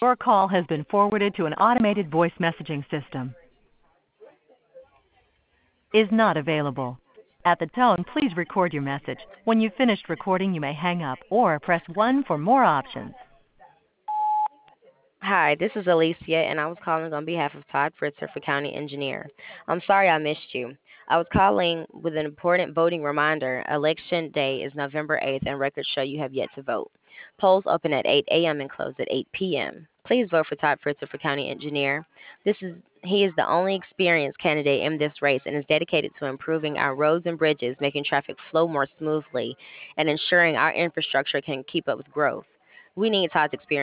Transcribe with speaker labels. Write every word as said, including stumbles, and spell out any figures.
Speaker 1: Your call has been forwarded to an automated voice messaging system. Is not available. At the tone, please record your message. When you've finished recording, you may hang up or press one for more options.
Speaker 2: Hi, this is Alicia, and I was calling on behalf of Todd Fritzer for County Engineer. I'm sorry I missed you. I was calling with an important voting reminder. Election day is November eighth, and records show you have yet to vote. Polls open at eight a m and close at eight p m Please vote for Todd Fritzer for County Engineer. This is He is the only experienced candidate in this race and is dedicated to improving our roads and bridges, making traffic flow more smoothly, and ensuring our infrastructure can keep up with growth. We need Todd's experience.